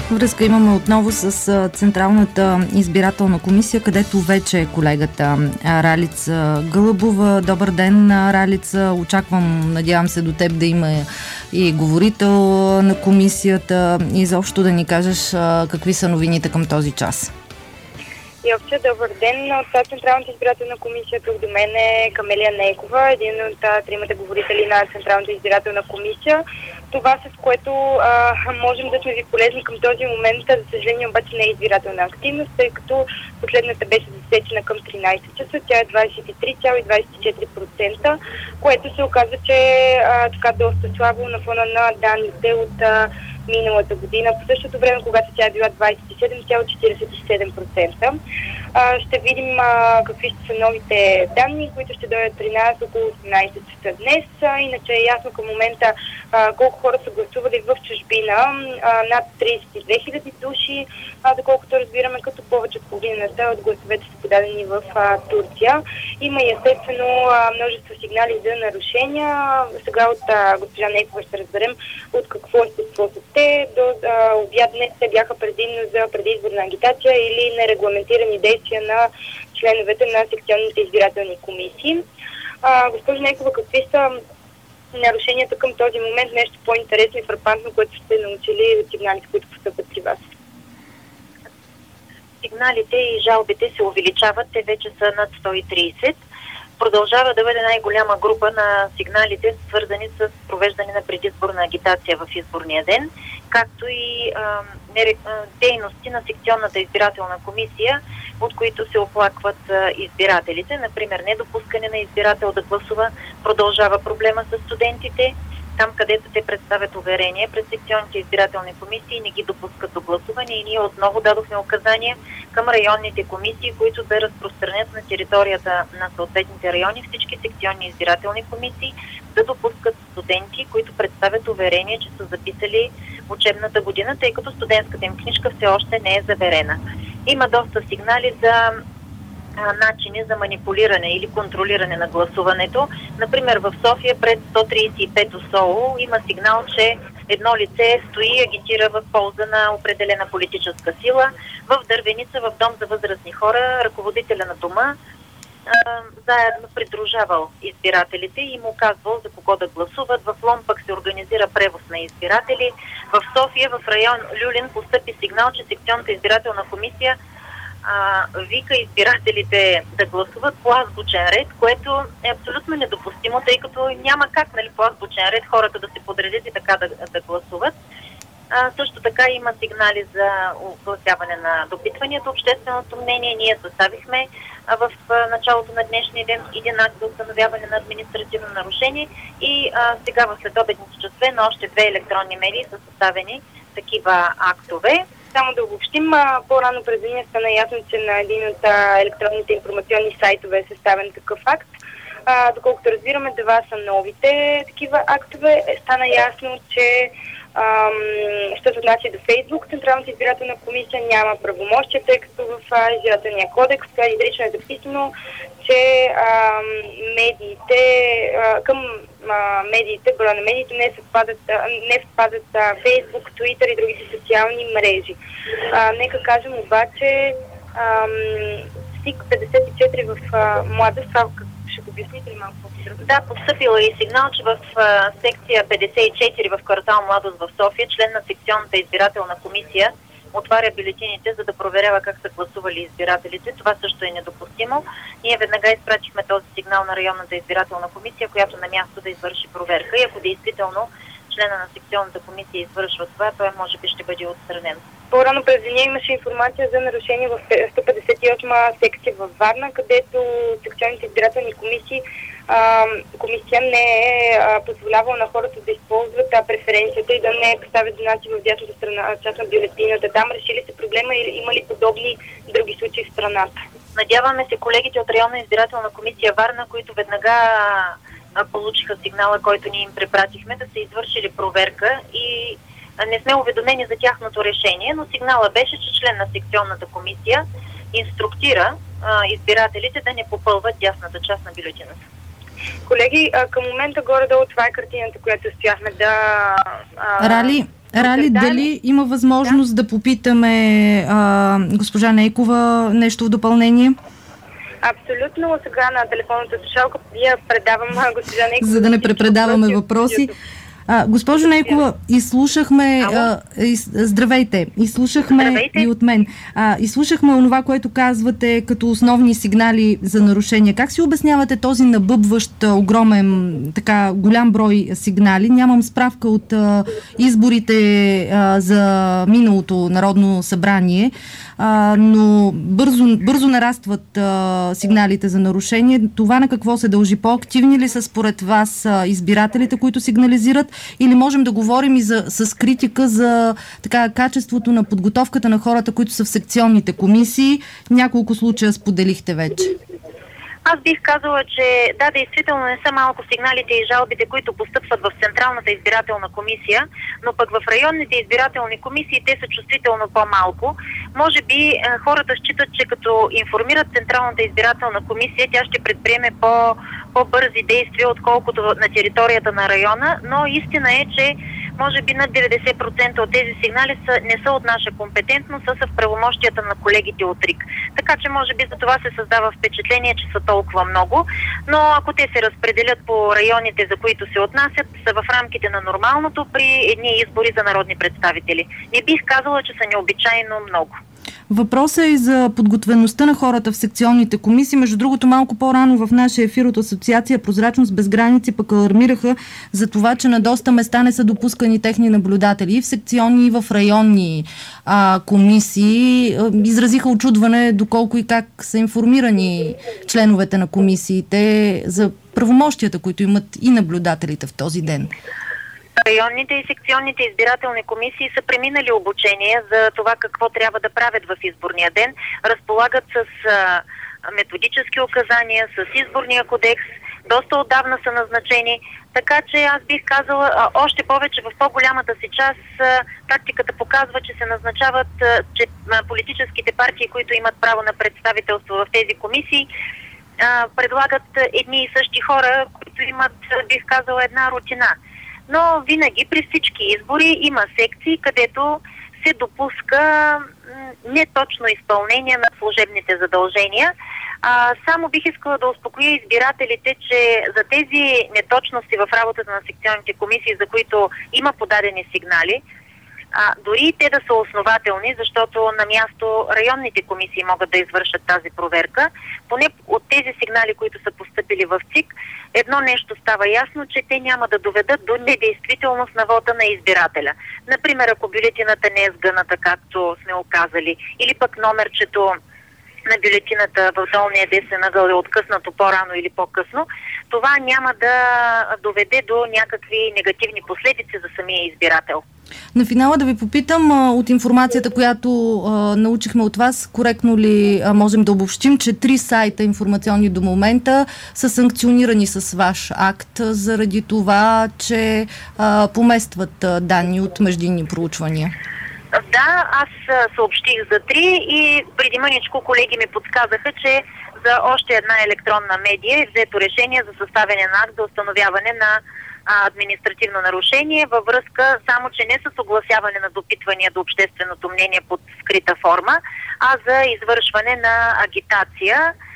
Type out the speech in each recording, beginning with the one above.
Връзка имаме отново с Централната избирателна комисия, където вече е колегата Ралица Гълъбова. Добър ден, Ралица. Очаквам, надявам се до теб да има и говорител на комисията. Изобщо да ни кажеш какви са новините към този час. Йовче, добър ден. От Централната избирателна комисия тук до мен е Камелия Нейкова, един от тримата говорители на Централната избирателна комисия. Това, с което можем да сме ви полезни към този момент, за съжаление обаче не е избирателна активност, тъй като последната беше засечена към 13 часа, тя е 23,24%, което се оказва, че е така доста слабо на фона на данните от миналата година. По същото време, когато тя е била 27,47%. Ще видим какви ще са новите данни, които ще дойдат при нас около 18 часа днес. Иначе е ясно към момента колко хора са гласували в чужбина. Над 32 000 души, доколкото разбираме, като повече от половината от гласовете са подадени в Турция. Има и естествено множество сигнали за нарушения. Сега от госпожа Нейкова ще разберем от какво естество са те. До обяд днес те бяха предимно за предизборна агитация или нерегламентирани действия на членовете на секционните избирателни комисии. Госпожа Нейкова, какви са нарушенията към този момент? Нещо по-интересно и фрапантно, което сте научили от сигналите, които постъпват при вас? Сигналите и жалбите се увеличават. Те вече са над 130. Продължава да бъде най-голяма група на сигналите, свързани с провеждане на предизборна агитация в изборния ден, както и дейности на секционната избирателна комисия, от които се оплакват избирателите. Например, недопускане на избирател да гласува, продължава проблема с студентите. Там, където те представят уверение пред секционните избирателни комисии, не ги допускат до гласуване и ние отново дадохме указания към районните комисии, които да разпространят на територията на съответните райони всички секционни избирателни комисии да допускат студенти, които представят уверение, че са записали учебната година, тъй като студентската им книжка все още не е заверена. Има доста сигнали за начини за манипулиране или контролиране на гласуването. Например, в София пред 135 СОУ има сигнал, че едно лице стои и агитира в полза на определена политическа сила. В Дървеница, в дом за възрастни хора, ръководителя на дома заедно придружавал избирателите и му казвал за кого да гласуват. В Лом пък се организира превоз на избиратели. В София, в район Люлин, постъпи сигнал, че секционната избирателна комисия вика избирателите да гласуват по азбучен ред, което е абсолютно недопустимо, тъй като няма как по азбучен ред хората да се подредят и така да гласуват. Също така има сигнали за огласяване на допитванията, общественото мнение. Ние съставихме в началото на днешния ден един акт за установяване на административно нарушение и сега в следобедните часове на още 2 електронни медии са съставени такива актове. Само да обобщим, по-рано през деня стана ясно, че на един от електронните информационни сайтове е съставен такъв акт. Доколкото разбираме, 2 са новите такива актове. Стана ясно, че що се отнася до Фейсбук, Централната избирателна комисия няма правомощия, тъй като в избирателния кодекс изрично е записано, че медиите, към медиите, броя на медиите не впадат Фейсбук, Твитър и другите социални мрежи. Нека кажем обаче СИК 54 в Младост, ще го обясните ли малко по-подробно? Да, постъпила и сигнал, че в секция 54 в квартал Младост в София, член на секционната избирателна комисия отваря бюлетините, за да проверява как са гласували избирателите. Това също е недопустимо. Ние веднага изпратихме този сигнал на районната избирателна комисия, която на място да извърши проверка. И ако действително члена на секционната комисия извършва това, той може би ще бъде отстранен. По-рано през деня имаше информация за нарушение в 158 секция във Варна, където секционните избирателни комисия не е позволявала на хората да използват преференцията и да не поставят знаци в дясната страна, част на бюлетината. Там решили се проблема или има ли подобни други случаи в страната? Надяваме се колегите от районна избирателна комисия Варна, които веднага получиха сигнала, който ние им препратихме, да са извършили проверка и не сме уведомени за тяхното решение, но сигнала беше, че член на секционната комисия инструктира избирателите да не попълват дясната част на бюлетината. Колеги, към момента горе-долу това е картината, която успяхме да... Рали, Рали, дали има възможност да попитаме госпожа Нейкова нещо в допълнение? Абсолютно. Сега на телефонната слушалка я предавам госпожа Нейкова. За да не препредаваме въпроси. Госпожо Нейкова, изслушахме... Здравейте! Изслушахме и от мен. Изслушахме онова, което казвате като основни сигнали за нарушения. Как си обяснявате този набъбващ огромен, така голям брой сигнали? Нямам справка от изборите за миналото Народно събрание, но бързо нарастват сигналите за нарушение. Това на какво се дължи? По-активни ли са според вас избирателите, които сигнализират? Или можем да говорим и с критика за качеството на подготовката на хората, които са в секционните комисии? Няколко случая споделихте вече. Аз бих казала, че да, действително не са малко сигналите и жалбите, които постъпват в Централната избирателна комисия, но пък в районните избирателни комисии те са чувствително по-малко. Може би хората считат, че като информират Централната избирателна комисия, тя ще предприеме по-бързи действия, отколкото на територията на района, но истина е, че може би над 90% от тези сигнали не са от наша компетентност, са в правомощията на колегите от РИК. Така че може би за това се създава впечатление, че са толкова много, но ако те се разпределят по районите, за които се отнасят, са в рамките на нормалното при едни избори за народни представители. Не бих казала, че са необичайно много. Въпросът е и за подготвеността на хората в секционните комисии. Между другото, малко по-рано в нашия ефир от Асоциация Прозрачност без граници пък алармираха за това, че на доста места не са допускани техни наблюдатели и в секционни, и в районни комисии. Изразиха очудване доколко и как са информирани членовете на комисиите за правомощията, които имат и наблюдателите в този ден. Районните и секционните избирателни комисии са преминали обучение за това какво трябва да правят в изборния ден. Разполагат с методически указания, с изборния кодекс. Доста отдавна са назначени. Така че аз бих казала, още повече в по-голямата си част практиката показва, че се назначават, че политическите партии, които имат право на представителство в тези комисии, предлагат едни и същи хора, които имат, бих казала, една рутина. Но винаги при всички избори има секции, където се допуска неточно изпълнение на служебните задължения. Само бих искала да успокоя избирателите, че за тези неточности в работата на секционните комисии, за които има подадени сигнали, дори и те да са основателни, защото на място районните комисии могат да извършат тази проверка, поне от тези сигнали, които са постъпили в ЦИК, едно нещо става ясно, че те няма да доведат до недействителност на вота на избирателя. Например, ако бюлетината не е сгъната, както сме оказали, или пък номерчето на бюлетината в долния десен ъгъл е откъснато по-рано или по-късно, това няма да доведе до някакви негативни последици за самия избирател. На финала да ви попитам, от информацията, която научихме от вас, коректно ли можем да обобщим, че 3 сайта информационни до момента са санкционирани с ваш акт заради това, че поместват данни от междинни проучвания? Да, аз съобщих за 3 и преди мъничко колеги ми подсказаха, че за още една електронна медия е взето решение за съставяне на акт за установяване на административно нарушение във връзка само, че не с огласяване на допитвания до общественото мнение под скрита форма, а за извършване на агитация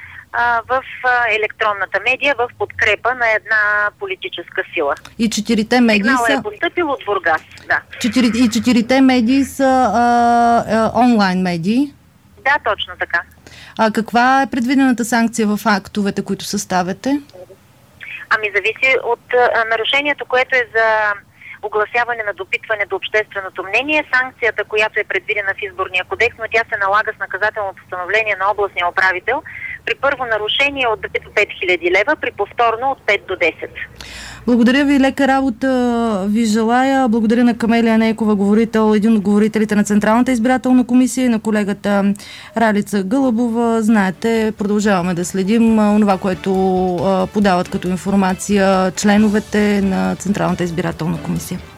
в електронната медия в подкрепа на една политическа сила. И 4 медии Сигналът е постъпил от Бургас, да. И 4 медии са онлайн медии? Да, точно така. Каква е предвидената санкция в актовете, които съставяте? Зависи от нарушението, което е за огласяване на допитване до общественото мнение. Санкцията, която е предвидена в изборния кодекс, но тя се налага с наказателно постановление на областния управител. При първо нарушение от 2 до 5 хиляди лева, при повторно от 5 до 10. Благодаря ви, лека работа ви желая. Благодаря на Камелия Нейкова, един от говорителите на Централната избирателна комисия, и на колегата Ралица Гълъбова. Знаете, продължаваме да следим това, което подават като информация членовете на Централната избирателна комисия.